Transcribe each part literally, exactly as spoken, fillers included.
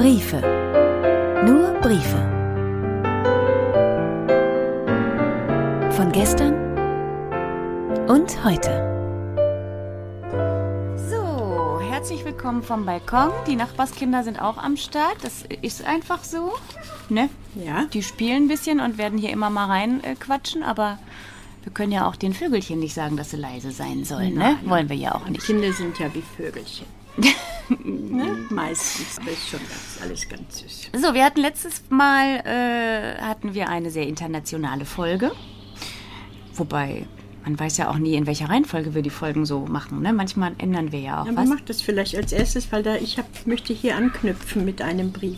Briefe. Nur Briefe. Von gestern und heute. So, herzlich willkommen vom Balkon. Die Nachbarskinder sind auch am Start. Das ist einfach so, ne? Ja. Die spielen ein bisschen und werden hier immer mal rein äh, quatschen, aber wir können ja auch den Vögelchen nicht sagen, dass sie leise sein sollen, ne? Nein. Wollen wir ja auch nicht. Kinder sind ja wie Vögelchen. Ne? Meistens. Das ist schon ganz, alles ganz süß. So, wir hatten letztes Mal äh, hatten wir eine sehr internationale Folge. Wobei, man weiß ja auch nie, in welcher Reihenfolge wir die Folgen so machen. Ne? Manchmal ändern wir ja auch Aber was. mach das vielleicht als erstes, weil da ich hab, möchte hier anknüpfen mit einem Brief.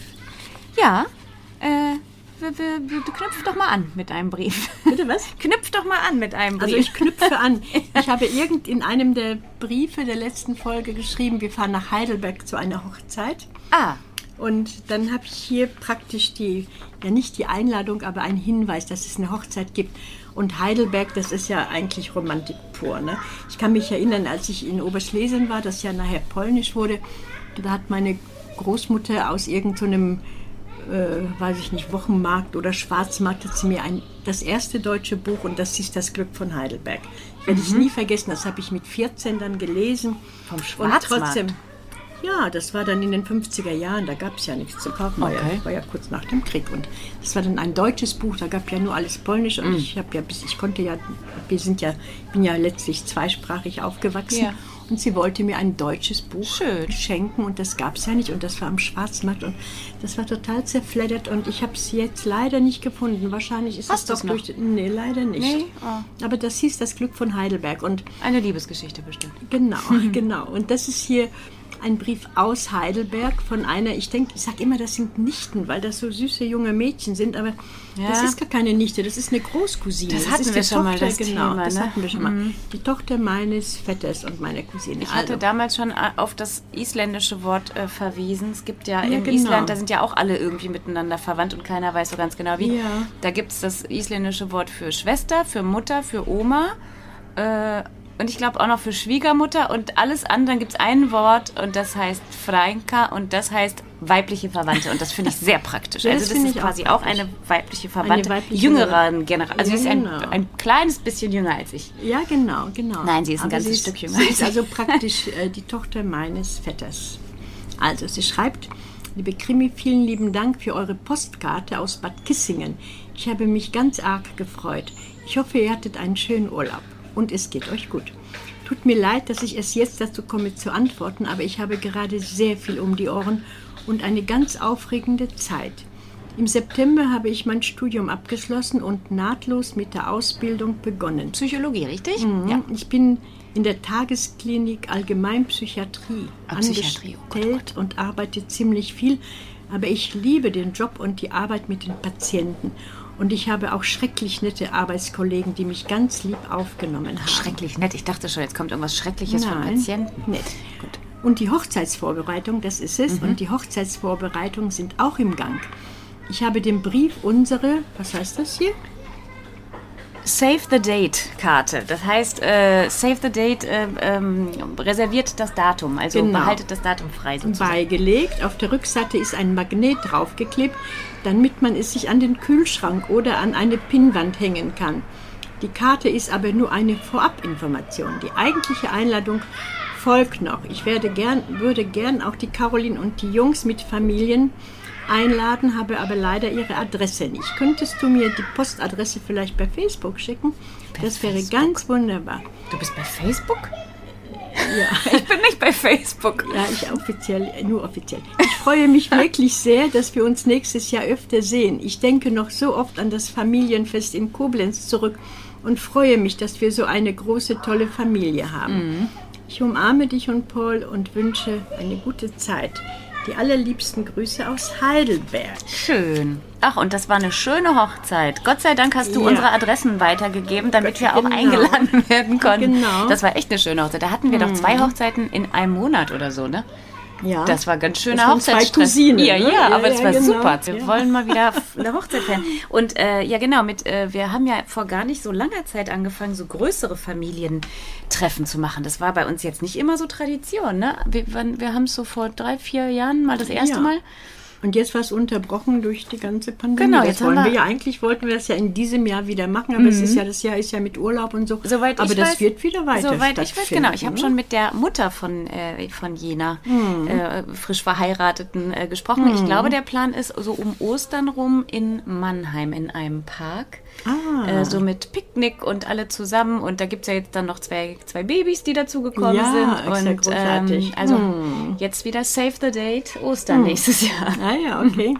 Ja, äh, wir, wir, wir, knüpf doch mal an mit einem Brief. Bitte was? Knüpf doch mal an mit einem Brief. Also ich knüpfe an. Ich habe irgend in einem der Briefe der letzten Folge geschrieben, wir fahren nach Heidelberg zu einer Hochzeit. Ah. Und dann habe ich hier praktisch die, ja nicht die Einladung, aber einen Hinweis, dass es eine Hochzeit gibt. Und Heidelberg, das ist ja eigentlich Romantik pur. Ne? Ich kann mich erinnern, als ich in Oberschlesien war, das ja nachher polnisch wurde, da hat meine Großmutter aus irgendeinem, äh, weiß ich nicht, Wochenmarkt oder Schwarzmarkt, hat sie mir ein, das erste deutsche Buch, und das ist das Glück von Heidelberg. Werde ich Mhm. nie vergessen, das habe ich mit vierzehn dann gelesen. Vom Und Schwarzmarkt? trotzdem, ja, das war dann in den fünfziger Jahren, da gab es ja nichts zu kaufen, war, Okay. ja, war ja kurz nach dem Krieg. Und das war dann ein deutsches Buch, da gab ja nur alles Polnisch, und Mm. ich habe ja bis, ich konnte ja, wir sind ja, bin ja letztlich zweisprachig aufgewachsen. Ja. Und sie wollte mir ein deutsches Buch Schön. schenken, und das gab es ja nicht, und das war am Schwarzmarkt, und das war total zerfleddert, und ich habe es jetzt leider nicht gefunden. Wahrscheinlich ist Hast es du's doch noch? durch... Nee, leider nicht. Nee? Oh. Aber das hieß das Glück von Heidelberg, und Eine Liebesgeschichte bestimmt. genau, genau. Und das ist hier ein Brief aus Heidelberg von einer, ich denke, ich sage immer, das sind Nichten, weil das so süße junge Mädchen sind, aber Ja. das ist gar keine Nichte, das ist eine Großcousine. Das hatten ist wir die schon mal, Tochter, das genau, Thema, das ne? hatten wir schon mal. Die Tochter meines Vetters und meiner Cousine. Ich hatte Also, damals schon auf das isländische Wort äh, verwiesen. Es gibt ja, Ja, in genau. Island, da sind ja auch alle irgendwie miteinander verwandt und keiner weiß so ganz genau wie. Ja. Da gibt es das isländische Wort für Schwester, für Mutter, für Oma äh, und ich glaube auch noch für Schwiegermutter, und alles andere gibt es ein Wort, und das heißt Frænka, und das heißt weibliche Verwandte, und das finde ich sehr praktisch. Ja, das also das finde ist ich quasi auch auch eine weibliche Verwandte, weibliche jüngeren Generation. Also Ja, sie ist ein, genau. ein kleines bisschen jünger als ich. Ja, genau, genau. Nein, sie ist ein Aber ganzes sie ist, Stück jünger Sie als ist ich. also praktisch äh, die Tochter meines Vetters. Also, sie schreibt: Liebe Krimi, vielen lieben Dank für eure Postkarte aus Bad Kissingen. Ich habe mich ganz arg gefreut. Ich hoffe, ihr hattet einen schönen Urlaub und es geht euch gut. Tut mir leid, dass ich erst jetzt dazu komme zu antworten, aber ich habe gerade sehr viel um die Ohren und eine ganz aufregende Zeit. Im September habe ich mein Studium abgeschlossen und nahtlos mit der Ausbildung begonnen. Psychologie, richtig? Mhm. Ja. Ich bin in der Tagesklinik Allgemeinpsychiatrie Ah, Psychiatrie, oh Gott, angestellt und arbeite ziemlich viel, aber ich liebe den Job und die Arbeit mit den Patienten. Und ich habe auch schrecklich nette Arbeitskollegen, die mich ganz lieb aufgenommen haben. Schrecklich nett. Ich dachte schon, jetzt kommt irgendwas Schreckliches von Nein, Patienten. nett. Gut. Und die Hochzeitsvorbereitung, das ist es. Und die Hochzeitsvorbereitungen sind auch im Gang. Ich habe den Brief unsere, was heißt das hier? Save the Date-Karte. Das heißt, äh, Save the Date äh, ähm, reserviert das Datum. Also Genau. behaltet das Datum frei sozusagen. Beigelegt. Auf der Rückseite ist ein Magnet draufgeklebt, damit man es sich an den Kühlschrank oder an eine Pinnwand hängen kann. Die Karte ist aber nur eine Vorabinformation. Die eigentliche Einladung folgt noch. Ich werde gern, würde gern auch die Caroline und die Jungs mit Familien einladen, habe aber leider ihre Adresse nicht. Könntest du mir die Postadresse vielleicht bei Facebook schicken? Bei Das wäre Facebook? ganz wunderbar. Du bist bei Facebook? Ja. Ich bin nicht bei Facebook. Ja, ich offiziell, nur offiziell. Ich freue mich wirklich sehr, dass wir uns nächstes Jahr öfter sehen. Ich denke noch so oft an das Familienfest in Koblenz zurück und freue mich, dass wir so eine große, tolle Familie haben. Ich umarme dich und Paul und wünsche eine gute Zeit. Die allerliebsten Grüße aus Heidelberg. Schön. Ach, und das war eine schöne Hochzeit. Gott sei Dank hast du Ja. unsere Adressen weitergegeben, damit wir auch Genau. eingeladen werden konnten. Genau. Das war echt eine schöne Hochzeit. Da hatten wir doch zwei Hochzeiten in einem Monat oder so, ne? Ja. Das war ganz schöner Das waren zwei Hochzeitsstress. Cousinen, Ja, ne? ja, Ja, aber das ja, war genau. super. Wir Ja. wollen mal wieder eine Hochzeit feiern. Und äh, ja, genau, mit äh, wir haben ja vor gar nicht so langer Zeit angefangen, so größere Familientreffen zu machen. Das war bei uns jetzt nicht immer so Tradition, ne? Wir, wann- wir haben es so vor drei, vier Jahren mal das erste Ja. Mal Und jetzt war es unterbrochen durch die ganze Pandemie. Genau, das jetzt wollen haben wir, wir ja eigentlich wollten wir das ja in diesem Jahr wieder machen, aber Mhm. es ist ja das Jahr ist ja mit Urlaub und so. Soweit aber ich das weiß, wird wieder weiter Soweit ich weiß, genau. Ich habe ne? schon mit der Mutter von, äh, von Jena, Mhm. äh, frisch Verheirateten, äh, gesprochen. Ich glaube, der Plan ist so um Ostern rum in Mannheim in einem Park. Ah. Äh, so mit Picknick und alle zusammen. Und da gibt es ja jetzt dann noch zwei, zwei Babys, die dazu gekommen Ja, sind. ist ja Und ähm, großartig. also Hm. jetzt wieder Save the Date, Ostern Hm. nächstes Jahr. Ah ja, okay.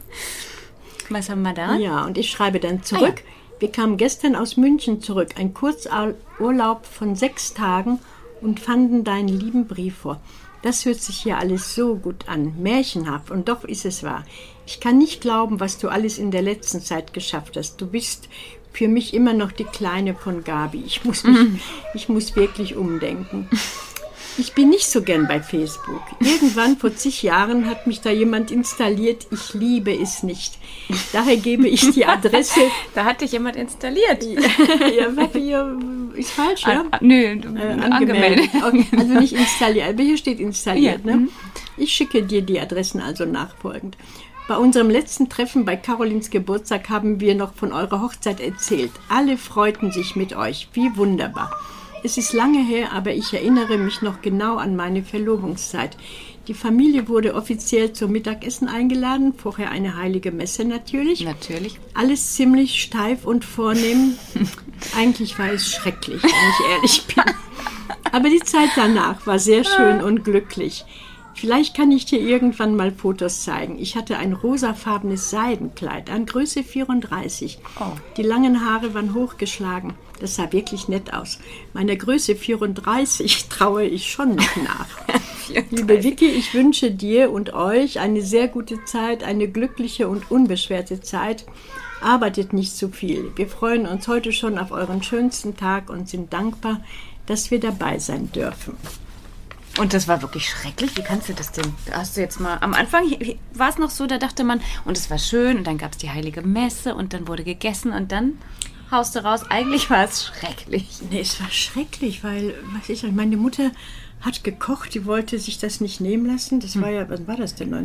Was haben wir da? Ja, und ich schreibe dann zurück. Ah, Wir kamen gestern aus München zurück, ein Kurzurlaub von sechs Tagen und fanden deinen lieben Brief vor. Das hört sich hier alles so gut an, märchenhaft, und doch ist es wahr. Ich kann nicht glauben, was du alles in der letzten Zeit geschafft hast. Du bist für mich immer noch die Kleine von Gabi. Ich muss, mich, Mhm. ich muss wirklich umdenken. Ich bin nicht so gern bei Facebook. Irgendwann vor zig Jahren hat mich da jemand installiert. Ich liebe es nicht. Daher gebe ich die Adresse. Da hat dich jemand installiert. Ja, was hier ist falsch, ja? Ah, nö, Äh, angemeldet. angemeldet. Okay, also nicht installiert, aber hier steht installiert. Ja, Ne? mhm. Ich schicke dir die Adressen also nachfolgend. Bei unserem letzten Treffen bei Carolins Geburtstag haben wir noch von eurer Hochzeit erzählt. Alle freuten sich mit euch. Wie wunderbar. Es ist lange her, aber ich erinnere mich noch genau an meine Verlobungszeit. Die Familie wurde offiziell zum Mittagessen eingeladen, vorher eine heilige Messe natürlich. Natürlich. Alles ziemlich steif und vornehm. Eigentlich war es schrecklich, wenn ich ehrlich bin. Aber die Zeit danach war sehr schön und glücklich. Vielleicht kann ich dir irgendwann mal Fotos zeigen. Ich hatte ein rosafarbenes Seidenkleid an Größe vierunddreißig. Oh. Die langen Haare waren hochgeschlagen. Das sah wirklich nett aus. Meiner Größe vierunddreißig traue ich schon noch nach. Liebe Vicky, ich wünsche dir und euch eine sehr gute Zeit, eine glückliche und unbeschwerte Zeit. Arbeitet nicht zu viel. Wir freuen uns heute schon auf euren schönsten Tag und sind dankbar, dass wir dabei sein dürfen. Und das war wirklich schrecklich. Wie kannst du das denn? Da hast du jetzt mal. Am Anfang war es noch so, da dachte man, und es war schön, und dann gab es die heilige Messe und dann wurde gegessen und dann haust du raus. Eigentlich war es schrecklich. Nee, es war schrecklich, weil, was ich, meine Mutter hat gekocht, die wollte sich das nicht nehmen lassen. Das war ja, wann war das denn,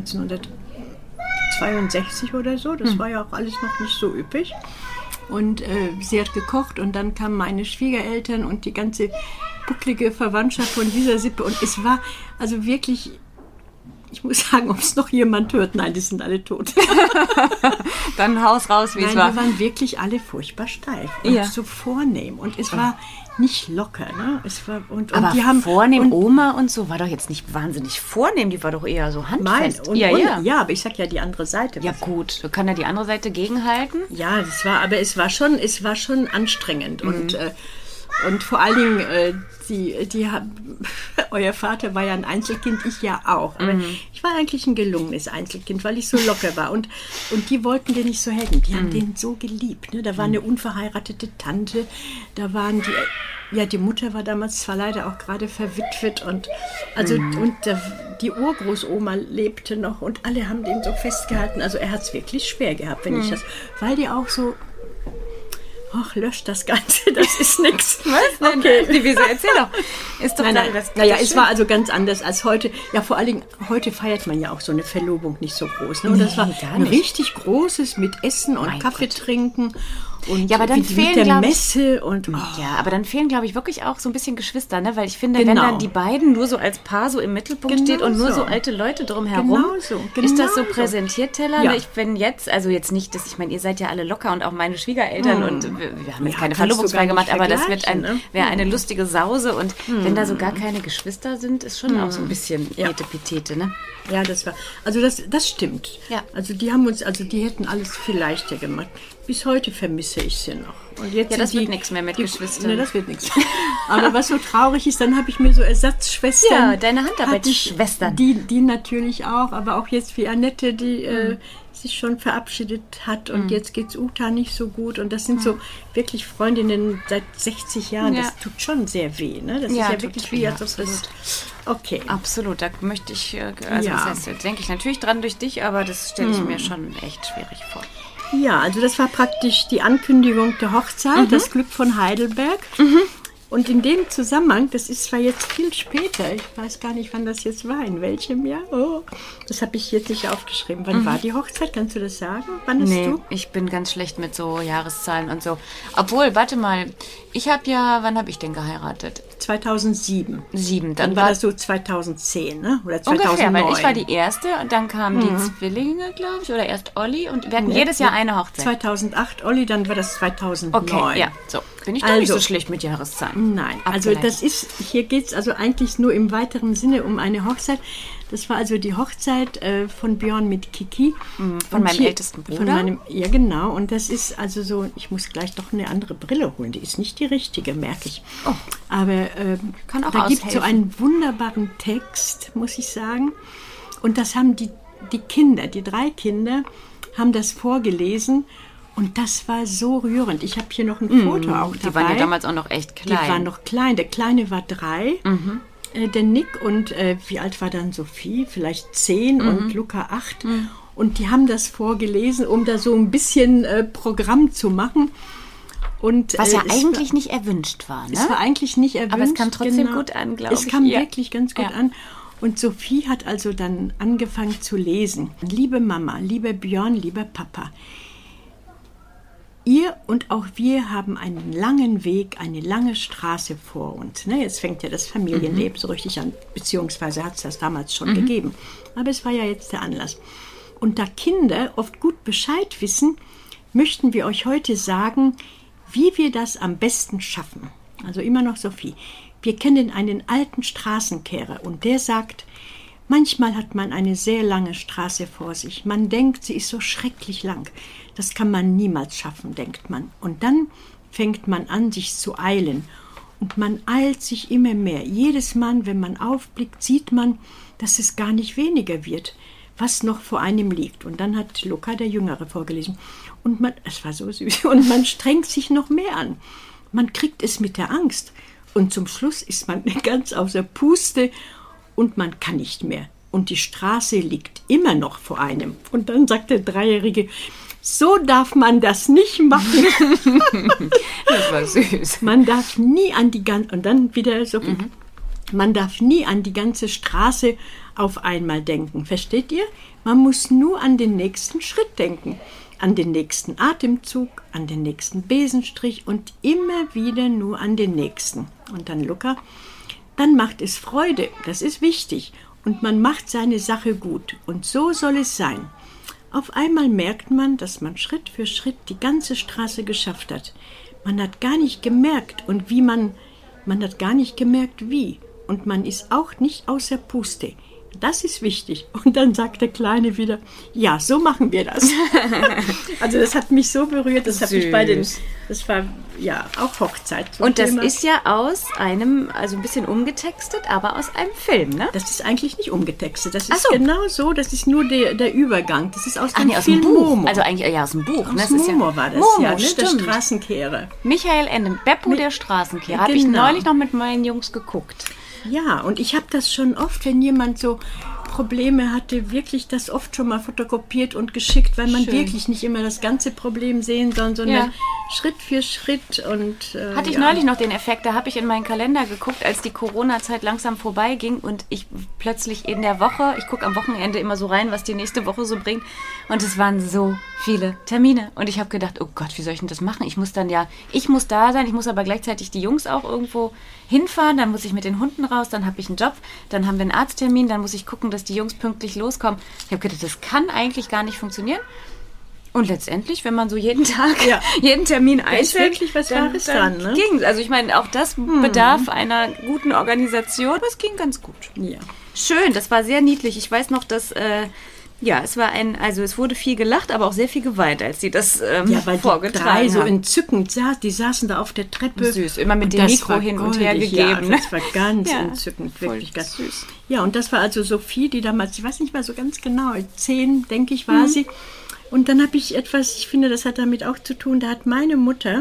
neunzehnhundertzweiundsechzig oder so? Das war ja auch alles noch nicht so üppig. Und äh, sie hat gekocht und dann kamen meine Schwiegereltern und die ganze bucklige Verwandtschaft von dieser Sippe. Und es war also wirklich, ich muss sagen, ob es noch jemand hört, nein, die sind alle tot. Dann Haus raus, wie Nein, es war. die waren wirklich alle furchtbar steif und Ja. so vornehm. Und es war nicht locker, ne? Es war, und, und Aber die haben vornehm, und, Oma und so, war doch jetzt nicht wahnsinnig vornehm. Die war doch eher so Mein, handfest. und, ja, und, ja. ja, aber ich sag ja die andere Seite. Ja gut, du kannst ja die andere Seite gegenhalten. Ja, das war, aber es war schon, es war schon anstrengend Mhm. und äh, und vor allen Dingen äh, die, die haben, euer Vater war ja ein Einzelkind, ich ja auch. Aber Mhm. ich war eigentlich ein gelungenes Einzelkind, weil ich so locker war. Und, und die wollten den nicht so helfen. Die haben Mhm. den so geliebt. Ne? Da war eine unverheiratete Tante, da waren die, ja, die Mutter war damals zwar leider auch gerade verwitwet und also und der, die Urgroßoma lebte noch und alle haben den so festgehalten. Also er hat es wirklich schwer gehabt, wenn ich das, weil die auch so, ach, löscht das Ganze, das ist nix. Was? Okay. Die Wiese, erzähl doch. Ist doch Nein, gerade nein. das- Naja, das es schön. war also ganz anders als heute. Ja, vor allen Dingen, heute feiert man ja auch so eine Verlobung nicht so groß. Ne? Und das Nee, war gar ein nicht. richtig großes mit Essen und Mein Kaffee Gott. trinken. Und Ja, aber dann mit, fehlen, mit der glaub ich- Messe und oh, Ja, aber dann fehlen, glaube ich, wirklich auch so ein bisschen Geschwister, ne? Weil ich finde, wenn Genau. dann die beiden nur so als Paar so im Mittelpunkt Genau steht und nur so. so alte Leute drumherum, Genau so, ist das so genau so. präsentiert, Teller? Ja. Ich bin jetzt, also jetzt nicht, dass ich meine, ihr seid ja alle locker und auch meine Schwiegereltern und wir, wir haben jetzt Ja, keine kannst Verlobungsfeier du gar gemacht, nicht aber das wird ein, vergleichen, ne? wäre eine lustige Sause und wenn da so gar keine Geschwister sind, ist schon auch so ein bisschen Ja. Etepetete, ne? ja, das war, also das, das stimmt. Ja. Also die haben uns, also die hätten alles viel leichter gemacht. Bis heute vermisse ich sie noch. Und jetzt Ja, sind das die, wird nichts mehr mit die, Geschwistern. Ne, das wird nichts. Aber was so traurig ist, dann habe ich mir so Ersatzschwestern. Ja, deine Handarbeitsschwestern. Die, die natürlich auch, aber auch jetzt wie Annette, die äh, sich schon verabschiedet hat und jetzt geht's Uta nicht so gut. Und das sind so wirklich Freundinnen seit sechzig Jahren. Ja. Das tut schon sehr weh. Ne? Das Ja, ist ja tut wirklich weh, wie, als ob absolut. das... Okay. Absolut, da möchte ich, äh, also Ja. was heißt, da denke ich natürlich dran durch dich, aber das stelle ich mir schon echt schwierig vor. Ja, also das war praktisch die Ankündigung der Hochzeit, das Glück von Heidelberg. Und in dem Zusammenhang, das ist zwar jetzt viel später, ich weiß gar nicht, wann das jetzt war, in welchem Jahr. Oh, das habe ich jetzt nicht aufgeschrieben. Wann mhm. war die Hochzeit? Kannst du das sagen? Wann hast nee, du? Ich bin ganz schlecht mit so Jahreszahlen und so. Obwohl, warte mal, ich habe ja, wann habe ich denn geheiratet? zweitausendsieben. Sieben. Dann, dann war das so zweitausendzehn, ne? Oder zweitausendneun. Ungefähr, weil ich war die Erste und dann kamen mhm. die Zwillinge, glaube ich, oder erst Olli und wir hatten ja, jedes Jahr eine Hochzeit. zweitausendacht Olli, dann war das zweitausendneun. Okay, ja, so. Bin ich doch also, nicht so schlecht mit Jahreszahlen. Nein, also das ist, hier geht es also eigentlich nur im weiteren Sinne um eine Hochzeit. Das war also die Hochzeit äh, von Björn mit Kiki. Mhm, von meinem hier, ältesten Bruder. Von meinem, ja, genau. Und das ist also so, ich muss gleich doch eine andere Brille holen. Die ist nicht die richtige, merke ich. Oh. Aber äh, Kann auch da gibt es so aushelfen. einen wunderbaren Text, muss ich sagen. Und das haben die, die Kinder, die drei Kinder, haben das vorgelesen. Und das war so rührend. Ich habe hier noch ein Foto mmh, auch dabei. Die waren ja damals auch noch echt klein. Die waren noch klein. Der Kleine war drei. Mhm. Äh, der Nick und äh, wie alt war dann Sophie? Vielleicht zehn mhm. und Luca acht. Mhm. Und die haben das vorgelesen, um da so ein bisschen äh, Programm zu machen. Und, Was ja äh, eigentlich war, nicht erwünscht war, ne? Es war eigentlich nicht erwünscht. Aber es kam trotzdem genau. gut an, glaube ich. Es kam ja. wirklich ganz gut ja. an. Und Sophie hat also dann angefangen zu lesen. Liebe Mama, lieber Björn, lieber Papa, ihr und auch wir haben einen langen Weg, eine lange Straße vor uns. Ne, jetzt fängt ja das Familienleben mhm. so richtig an, beziehungsweise hat es das damals schon mhm. gegeben. Aber es war ja jetzt der Anlass. Und da Kinder oft gut Bescheid wissen, möchten wir euch heute sagen, wie wir das am besten schaffen. Also immer noch Sophie. Wir kennen einen alten Straßenkehrer und der sagt, manchmal hat man eine sehr lange Straße vor sich. Man denkt, sie ist so schrecklich lang. Das kann man niemals schaffen, denkt man. Und dann fängt man an, sich zu eilen. Und man eilt sich immer mehr. Jedes Mal, wenn man aufblickt, sieht man, dass es gar nicht weniger wird, was noch vor einem liegt. Und dann hat Luca, der Jüngere, vorgelesen. Und man, es war so süß. Und man strengt sich noch mehr an. Man kriegt es mit der Angst. Und zum Schluss ist man ganz außer Puste und man kann nicht mehr. Und die Straße liegt immer noch vor einem. Und dann sagt der Dreijährige, so darf man das nicht machen. Das war süß. Man darf nie an die ganze, und dann wieder so, mhm. man darf nie an die ganze Straße auf einmal denken. Versteht ihr? Man muss nur an den nächsten Schritt denken. An den nächsten Atemzug, an den nächsten Besenstrich und immer wieder nur an den nächsten. Und dann Luca, dann macht es Freude, das ist wichtig. Und man macht seine Sache gut. Und so soll es sein. Auf einmal merkt man, dass man Schritt für Schritt die ganze Straße geschafft hat. Man hat gar nicht gemerkt und wie man, man hat gar nicht gemerkt wie. Und man ist auch nicht außer Puste. Das ist wichtig. Und dann sagt der Kleine wieder, ja, so machen wir das. Also das hat mich so berührt, das hat mich bei den, das war ja auch Hochzeit. Und das Thema. Ist ja aus einem, also ein bisschen umgetextet, aber aus einem Film, ne? Das ist eigentlich nicht umgetextet, das Ach ist so. genau so, das ist nur der, der Übergang. Das ist aus Ach, dem nee, aus Film dem Buch. Momo. Also eigentlich ja aus dem Buch. Aus ne? Das Momo ist ja, war das, Momo, ja, ne? Der stimmt. Straßenkehrer. Michael Ende, Beppo der Straßenkehrer. Habe ich Genau. neulich noch mit meinen Jungs geguckt. Ja, und ich habe das schon oft, wenn jemand so Probleme hatte, wirklich das oft schon mal fotokopiert und geschickt, weil man Schön. wirklich nicht immer das ganze Problem sehen soll, sondern Ja. Schritt für Schritt. Und äh, Hatte ich ja. neulich noch den Effekt, da habe ich in meinen Kalender geguckt, als die Corona-Zeit langsam vorbeiging und ich plötzlich in der Woche, ich gucke am Wochenende immer so rein, was die nächste Woche so bringt und es waren so viele Termine und ich habe gedacht, oh Gott, wie soll ich denn das machen? Ich muss dann ja, ich muss da sein, ich muss aber gleichzeitig die Jungs auch irgendwo hinfahren, dann muss ich mit den Hunden raus, dann habe ich einen Job, dann haben wir einen Arzttermin, dann muss ich gucken, dass die Jungs pünktlich loskommen. Ich habe gedacht, das kann eigentlich gar nicht funktionieren. Und letztendlich, wenn man so jeden Tag, Ja. jeden Termin Da ist einstellt, wirklich was dann, Wahres dann dran, ne? ging. Also ich meine, auch das bedarf einer guten Organisation. Aber es ging ganz gut. Ja. Schön, das war sehr niedlich. Ich weiß noch, dass, äh, ja, es war ein, also es wurde viel gelacht, aber auch sehr viel geweint, als sie das ähm, Ja, weil die vorgetragen drei so haben. entzückend saßen, die saßen da auf der Treppe. Süß, immer mit Und dem das Mikro war hin und goldig, her gegeben. Ja, das war ganz Ja, entzückend, voll wirklich ganz süß. Ja, und das war also Sophie, die damals, ich weiß nicht mal so ganz genau, zehn, denke ich, war mhm. sie. Und dann habe ich etwas, ich finde, das hat damit auch zu tun, da hat meine Mutter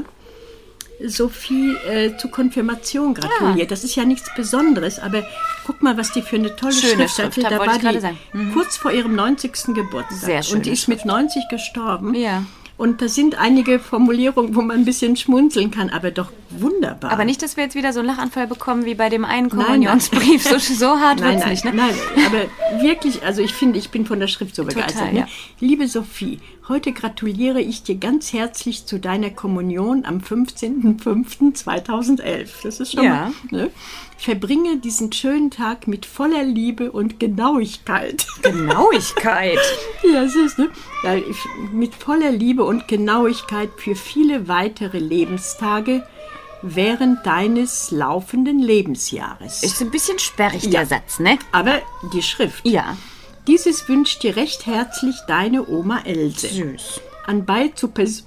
Sophie äh, zur Konfirmation gratuliert. Ah. Das ist ja nichts Besonderes, aber guck mal, was die für eine tolle Schöne Schrift Schrift, hatte. Da wollte war ich gerade die sagen. Mhm. kurz vor ihrem neunzigsten Geburtstag. Sehr schöne Und die ist mit neunzig gestorben. Ja. Und da sind einige Formulierungen, wo man ein bisschen schmunzeln kann, aber doch wunderbar. Aber nicht, dass wir jetzt wieder so einen Lachanfall bekommen wie bei dem einen Kommunionsbrief. So, so hart wird es nicht, ne? Nein, aber wirklich, also ich finde, ich bin von der Schrift so begeistert. Total, ne? ja. Liebe Sophie, heute gratuliere ich dir ganz herzlich zu deiner Kommunion am fünfzehnten fünften zweitausendelf. Das ist schon Ja. mal, ne? Verbringe diesen schönen Tag mit voller Liebe und Genauigkeit. Genauigkeit. Ja, süß, ne? Ja, ich, mit voller Liebe und Genauigkeit für viele weitere Lebenstage während deines laufenden Lebensjahres. Ist ein bisschen sperrig, Ja. der Satz, ne? Aber die Schrift. Ja. Dieses wünscht dir recht herzlich deine Oma Else. Süß. Anbei zu, pers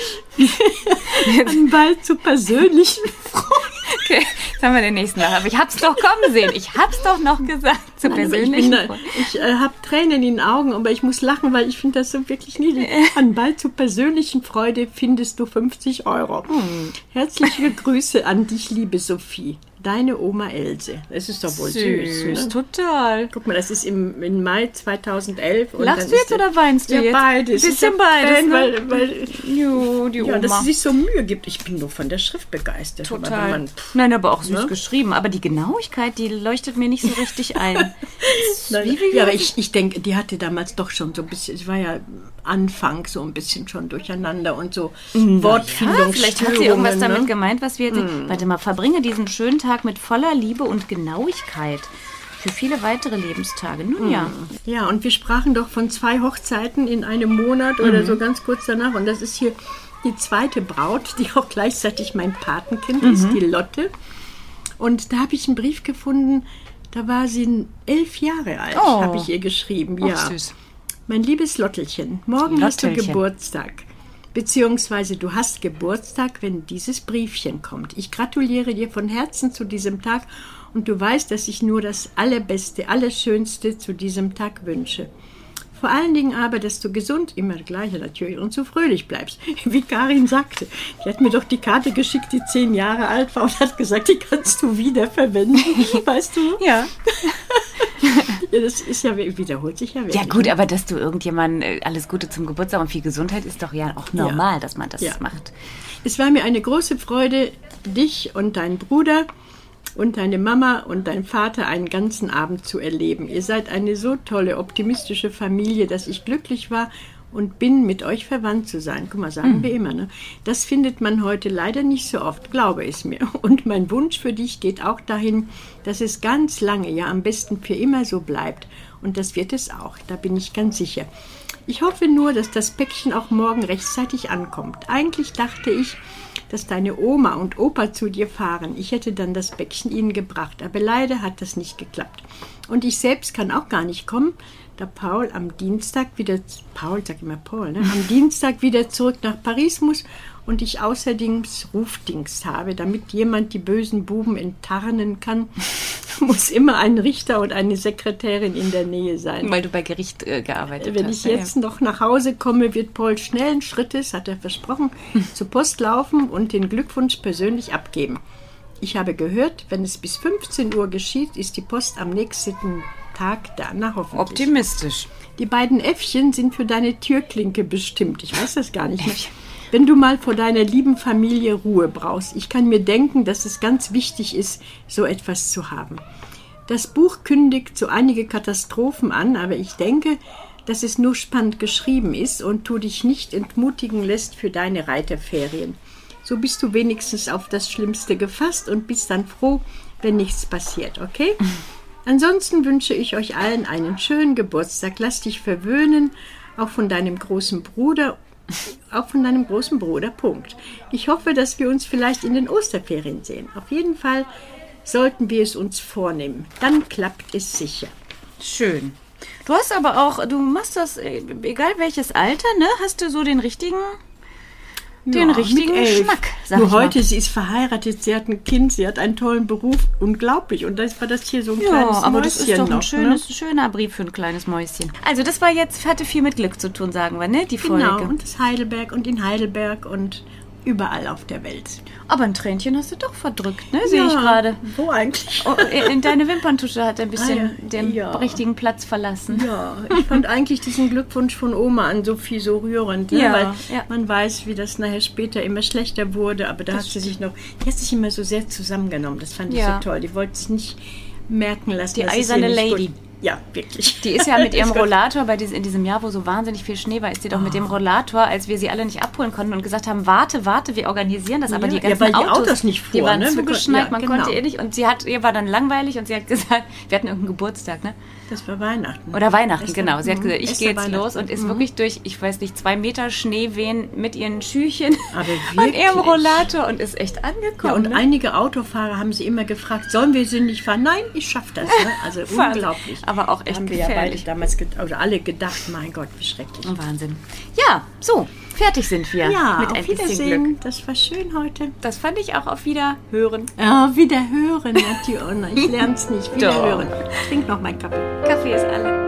Anbei zu persönlichen Okay, jetzt haben wir den nächsten Lach. Aber ich hab's doch kommen sehen. Ich hab's doch noch gesagt. Zu Nein, aber persönlichen Ich, bin da- ich äh, habe Tränen in den Augen, aber ich muss lachen, weil ich finde das so wirklich niedlich. Anbei zu persönlichen Freude findest du fünfzig Euro. Herzliche Grüße an dich, liebe Sophie. Deine Oma Else. Das ist doch wohl süß. Süß, ne? total. Guck mal, das ist im, im Mai zweitausendelf. Und Lachst dann du ist jetzt der- oder weinst du ja, jetzt? beides. Bisschen Ich hab beides, Tränen, ne? weil, weil Jo, die Oma. ja, dass sie sich so Mühe gibt. Ich bin nur von der Schrift begeistert. Aber wenn Total. man, Nein, aber auch süß Ne? geschrieben. Aber die Genauigkeit, die leuchtet mir nicht so richtig ein. Nein, Wie viel ja, aber Jahre- ich, ich denke, die hatte damals doch schon so ein bisschen, es war ja Anfang so ein bisschen schon durcheinander und so Ja, Wortfindungsstörungen. vielleicht hat sie irgendwas damit ne? gemeint, was wir jetzt... Warte mal, verbringe diesen schönen Tag mit voller Liebe und Genauigkeit für viele weitere Lebenstage. Nun ja. Ja, und wir sprachen doch von zwei Hochzeiten in einem Monat oder so ganz kurz danach. Und das ist hier die zweite Braut, die auch gleichzeitig mein Patenkind ist, die Lotte. Und da habe ich einen Brief gefunden, da war sie elf Jahre alt, Oh. habe ich ihr geschrieben. Ach, Ja. süß. Mein liebes Lottelchen, morgen hast du Lottelchen. Geburtstag. Beziehungsweise du hast Geburtstag, wenn dieses Briefchen kommt. Ich gratuliere dir von Herzen zu diesem Tag und du weißt, dass ich nur das Allerbeste, Allerschönste zu diesem Tag wünsche. Vor allen Dingen aber, dass du gesund, immer gleiche natürlich, und so fröhlich bleibst. Wie Karin sagte. Die hat mir doch die Karte geschickt, die zehn Jahre alt war und hat gesagt, die kannst du wiederverwenden. Weißt du? Ja. Ja, das ist ja, wiederholt sich ja wirklich. Ja gut, aber dass du irgendjemandem äh, alles Gute zum Geburtstag und viel Gesundheit ist doch ja auch normal, dass man das Ja. macht. Es war mir eine große Freude, dich und deinen Bruder und deine Mama und dein Vater einen ganzen Abend zu erleben. Ihr seid eine so tolle, optimistische Familie, dass ich glücklich war und bin, mit euch verwandt zu sein. Guck mal, sagen wir immer, ne? Das findet man heute leider nicht so oft, glaube es mir. Und mein Wunsch für dich geht auch dahin, dass es ganz lange, ja am besten für immer so bleibt. Und das wird es auch, da bin ich ganz sicher. Ich hoffe nur, dass das Päckchen auch morgen rechtzeitig ankommt. Eigentlich dachte ich, dass deine Oma und Opa zu dir fahren. Ich hätte dann das Päckchen ihnen gebracht, aber leider hat das nicht geklappt. Und ich selbst kann auch gar nicht kommen, da Paul am Dienstag wieder, Paul, sag immer Paul, ne, am Dienstag wieder zurück nach Paris muss und ich außerdem Rufdienst habe, damit jemand die bösen Buben enttarnen kann, muss immer ein Richter und eine Sekretärin in der Nähe sein. Weil du bei Gericht äh, gearbeitet Wenn hast. ich jetzt noch nach Hause komme, wird Paul schnellen Schrittes, hat er versprochen, zur Post laufen und den Glückwunsch persönlich abgeben. Ich habe gehört, wenn es bis fünfzehn Uhr geschieht, ist die Post am nächsten Tag da. Na, hoffentlich. Optimistisch. Die beiden Äffchen sind für deine Türklinke bestimmt. Ich weiß das gar nicht mehr. Wenn du mal vor deiner lieben Familie Ruhe brauchst. Ich kann mir denken, dass es ganz wichtig ist, so etwas zu haben. Das Buch kündigt so einige Katastrophen an, aber ich denke, dass es nur spannend geschrieben ist und du dich nicht entmutigen lässt für deine Reiterferien. So bist du wenigstens auf das Schlimmste gefasst und bist dann froh, wenn nichts passiert, okay? Ansonsten wünsche ich euch allen einen schönen Geburtstag. Lass dich verwöhnen, auch von deinem großen Bruder, auch von deinem großen Bruder, Punkt. Ich hoffe, dass wir uns vielleicht in den Osterferien sehen. Auf jeden Fall sollten wir es uns vornehmen. Dann klappt es sicher. Schön. Du hast aber auch, du machst das, äh, egal welches Alter, ne? Hast du so den richtigen, den Ja, richtigen mit elf. Schnack, sag Nur ich mal. heute, sie ist verheiratet, sie hat ein Kind, sie hat einen tollen Beruf. Unglaublich. Und das war das hier so ein Ja, kleines aber Mäuschen das ist doch ein noch, schönes, ne? schöner Brief für ein kleines Mäuschen. Also das war jetzt, hatte viel mit Glück zu tun, sagen wir, ne? Die Folge. Genau, und das Heidelberg und in Heidelberg und überall auf der Welt. Aber ein Tränchen hast du doch verdrückt, ne? Sehe ich gerade. Wo eigentlich? Oh, in deine Wimperntusche hat ein bisschen Ah, ja. den Ja. richtigen Platz verlassen. Ja, ich fand eigentlich diesen Glückwunsch von Oma an Sophie so rührend, ne? Ja, weil ja. man weiß, wie das nachher später immer schlechter wurde, aber da hat sie sich noch, die hat sich immer so sehr zusammengenommen, das fand ich Ja. so toll, die wollte sich nicht merken lassen. Die dass es ihr eiserne nicht Lady. Gut. Ja, wirklich. Die ist ja mit ihrem Das war- Rollator, bei diesem, in diesem Jahr, wo so wahnsinnig viel Schnee war, ist sie doch mit dem Rollator, als wir sie alle nicht abholen konnten und gesagt haben, warte, warte, wir organisieren das, aber Ja, die ja, ganzen weil die Autos, Autos nicht die fuhren, waren ne? Wir zugeschneit, konnten- man ja, konnte genau. eh nicht. Und sie hat, ihr war dann langweilig und sie hat gesagt, wir hatten irgendeinen Geburtstag, ne? Das war Weihnachten. Oder Weihnachten, Esther- genau. Sie hat mhm. gesagt, ich Esther gehe jetzt Weihnachten. los und ist Mhm. wirklich durch, ich weiß nicht, zwei Meter Schneewehen mit ihren Schüchen Aber und ihrem wirklich? Rollator und ist echt Ja, angekommen. und ne? einige Autofahrer haben sie immer gefragt, sollen wir sie nicht fahren? Nein, ich schaffe das. Ne? Also unglaublich. Aber auch Da echt haben wir ja beide gefährlich. damals, ge- oder alle gedacht, mein Gott, wie schrecklich. Wahnsinn. Ja, so, fertig sind wir Ja, mit auf ein bisschen Glück. Wiedersehen. Das war schön heute. Das fand ich auch auf Wiederhören. Ja, Wiederhören, Nati. Oh nein, ich lerne es nicht. Wiederhören. Trink noch meinen Kaffee. Kaffee ist alle.